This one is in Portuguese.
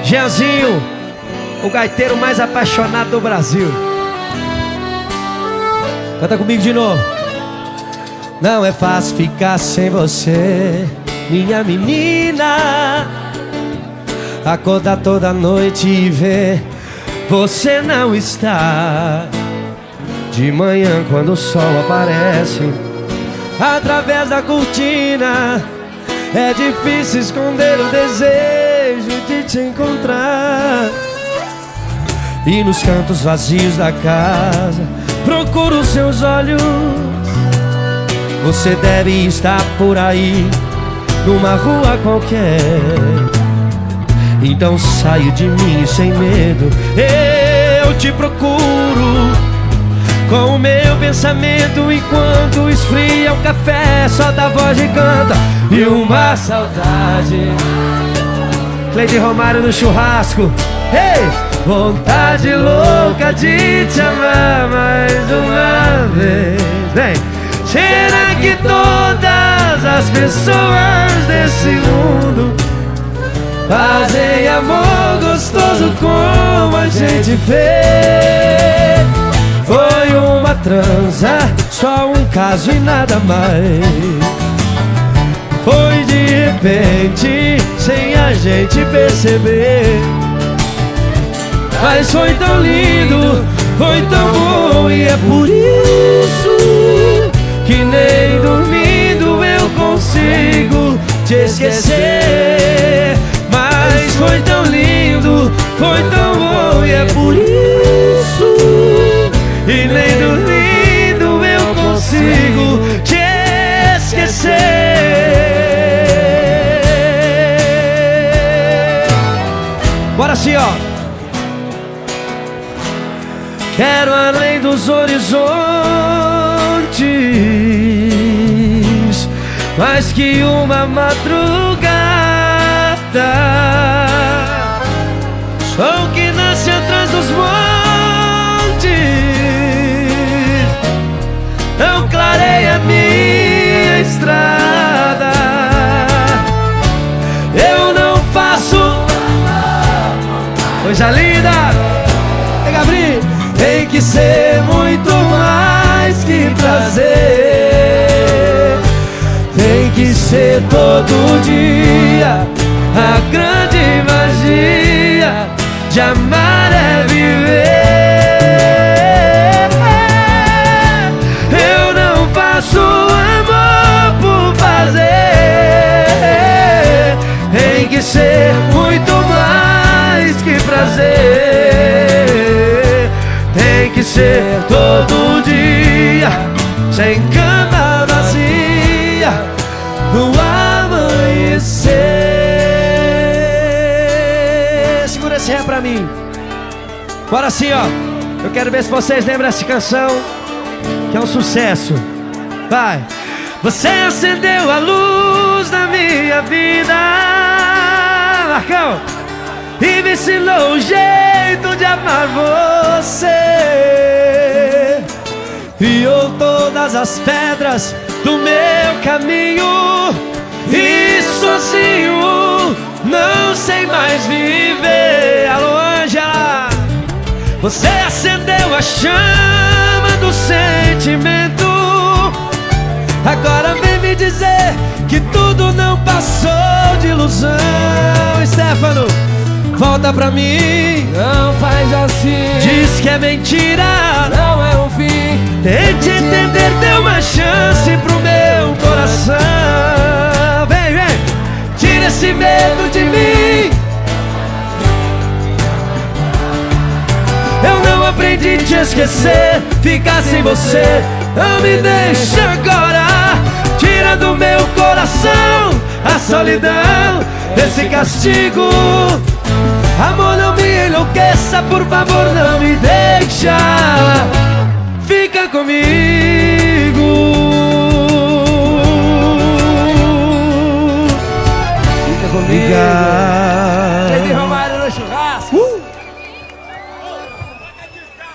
Jeanzinho, o gaiteiro mais apaixonado do Brasil. Canta comigo de novo. Não é fácil ficar sem você, minha menina. Acordar toda noite e ver você não está. De manhã quando o sol aparece através da cortina, é difícil esconder o desejo de te encontrar. E nos cantos vazios da casa procuro os seus olhos. Você deve estar por aí, numa rua qualquer. Então saio de mim sem medo, eu te procuro com o meu pensamento, enquanto esfria o café, solta a voz e canta. E uma saudade, Cleide Romário no churrasco. Hey! Vontade louca de te amar mais uma vez. Vem! Será que todas as pessoas desse mundo fazem amor gostoso como a gente fez? Foi uma transa, só um caso e nada mais. Foi de repente, sem a gente perceber. Mas foi tão lindo, foi tão bom, e é por isso que nem dormindo eu consigo te esquecer. Mas foi tão lindo, foi tão bom, e é por isso, e nem dormindo eu consigo te esquecer. Bora assim, ó. Quero além dos horizontes, mais que uma madrugada. Sol que nasce atrás dos montes, não clareia minha estrada. Eu não faço coisa linda. É, Gabriel. Tem que ser muito mais que prazer. Tem que ser todo dia. A grande magia de amar é viver. Eu não faço amor por fazer. Tem que ser muito mais que prazer. Tem que ser todo dia, sem cama vazia, no amanhecer. Segura esse ré pra mim. Bora assim, ó. Eu quero ver se vocês lembram dessa canção, que é um sucesso. Vai. Você acendeu a luz da minha vida, Marcão, e me ensinou o jeito de amar você. Criou todas as pedras do meu caminho, e sozinho não sei mais viver. Alô, Ângela. Você acendeu a chama do sentimento. Agora vem me dizer que tudo não passou de ilusão. Stefano, volta pra mim, não faz assim. Diz que é mentira, não é um fim. Tente entender, dê uma chance pro meu coração. Vem, vem, tira esse medo de mim. Eu não aprendi a te esquecer, ficar sem você não me deixa agora. Tira do meu coração a solidão desse castigo. Amor, não me enlouqueça, por favor, não me deixa. Fica comigo.